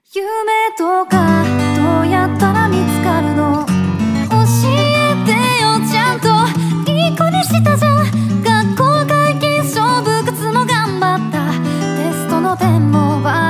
夢とかどうやったら見つかるの？教えてよ、ちゃんといい子にしたじゃん。学校皆勤賞部活も頑張った。テストの点も